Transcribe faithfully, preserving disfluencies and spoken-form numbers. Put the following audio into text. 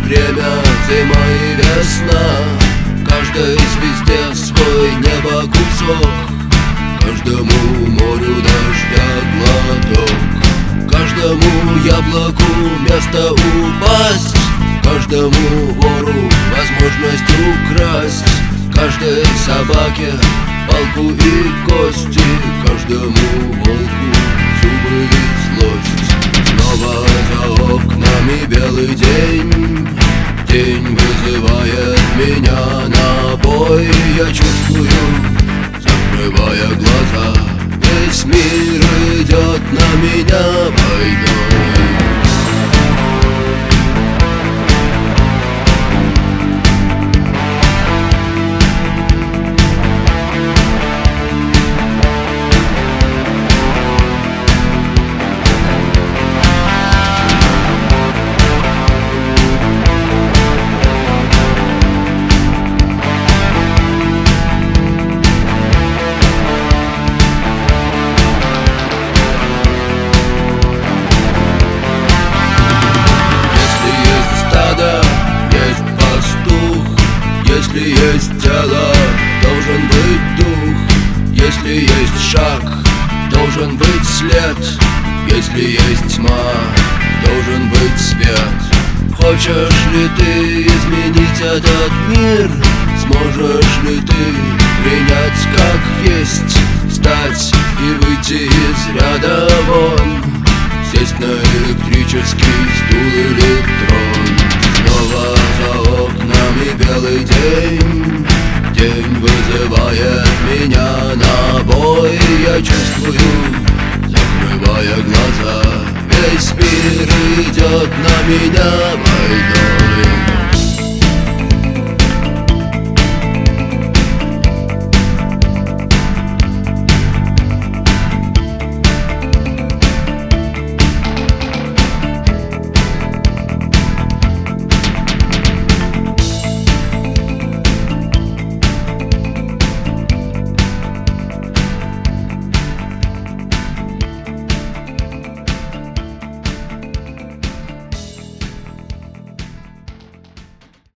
время, зима и весна. Каждой звезде свой небо кусок, каждому морю дождя глоток, каждому яблоку место упасть, каждому вору возможность украсть, каждой собаке палку и кости, каждому волку зубы и злость. Снова за окнами белый день, день вызывает меня на бой. Я чувствую, закрывая глаза, весь мир идет на меня войной. Если есть тело, должен быть дух. Если есть шаг, должен быть след. Если есть тьма, должен быть свет. Хочешь ли ты изменить этот мир? Сможешь ли ты принять как есть? Встать и выйти из ряда вон, сесть на электрический стул или трон. Снова за окнами белый день, день вызывает меня на бой. Я чувствую, закрывая глаза, весь мир идет на меня войной.